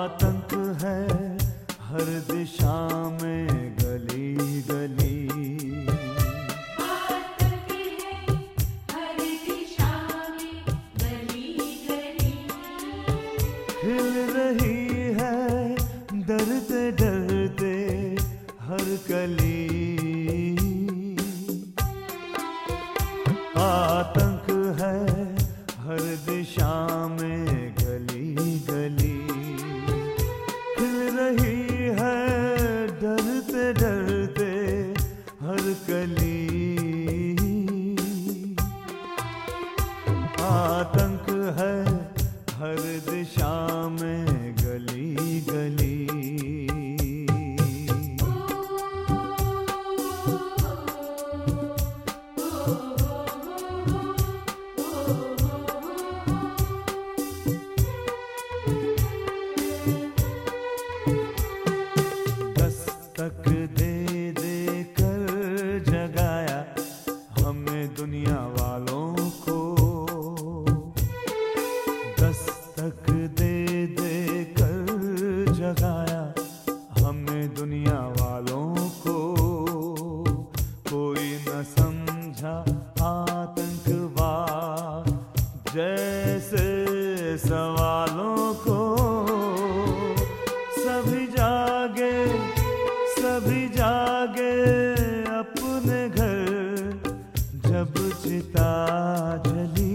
आतंक है हर दिशा में गली गली, आतंक है हर दिशा में गली गली, हिल रही है डरते डरते हर कली। आतंक है हर दिशा में गली गली, हिल रही है डरते डरते हर कली। आतंक है हर दिशा में गली गली। दस्तक दे दे कर जगाया हमने दुनिया वालों को, दस्तक दे दे कर जगाया हमने दुनिया वालों को। कोई न समझा आतंकवाद जैसे सवालों को। सभी जागे अपने घर जब चिता जली।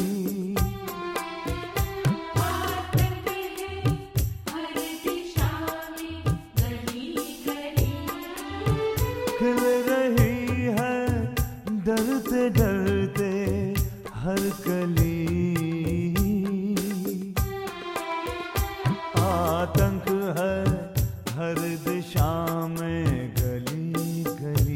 आतंक है हर दिशा में गली गली, खिल रही है डरते डरते हर कली। आतंक है हर दिशा में गली गली।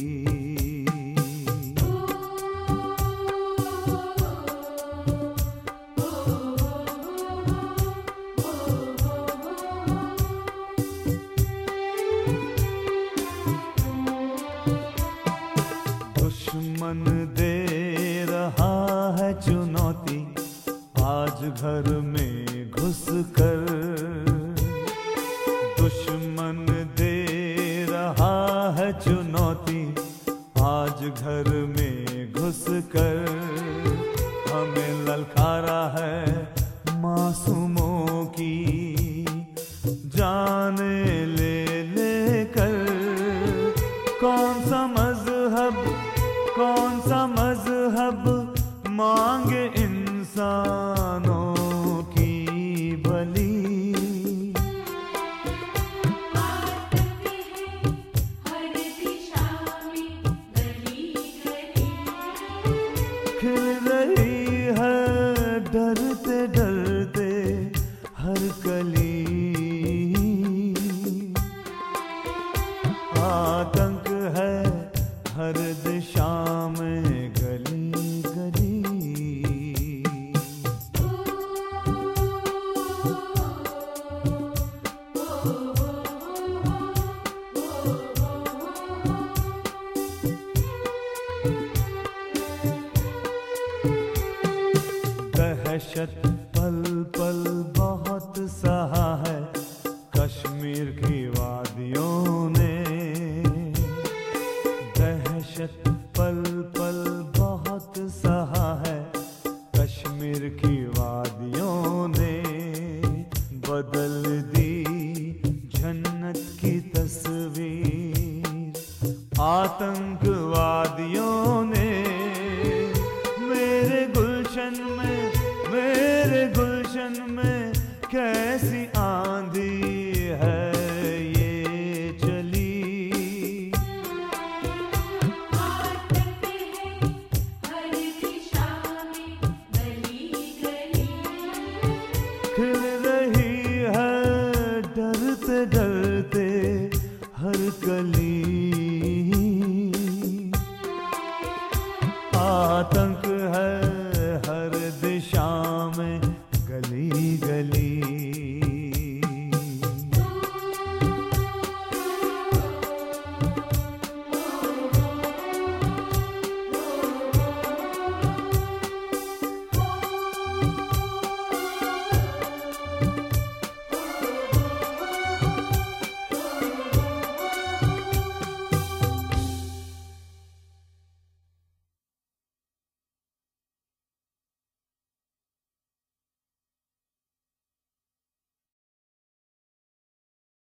दुश्मन दे रहा है चुनौती आज घर में घुस कर। दुश्मन दे रहा है चुनौती आज घर में घुस कर। हमें ललकारा है मासूमों की जाने ले लेकर। कौन सा मजहब मांगे इंसानों की बलि। आतंक है हर दिशा में गली गली, खिल रही है डरते डरते हर कली। आतंक है हर दिशा में गली गली। दहशत पल पल बहुत सहा है कश्मीर की वादियों ने। दहशत पल पल बहुत सहा है कश्मीर की वादियों ने। बदल दी जन्नत की तस्वीर आतंकवादियों ने। मेरे गुलशन में कैसी आंधी है ये चली। आतंक है हर दिशा में गली गली, खिल रही है डरते डरते हर कली। आतंक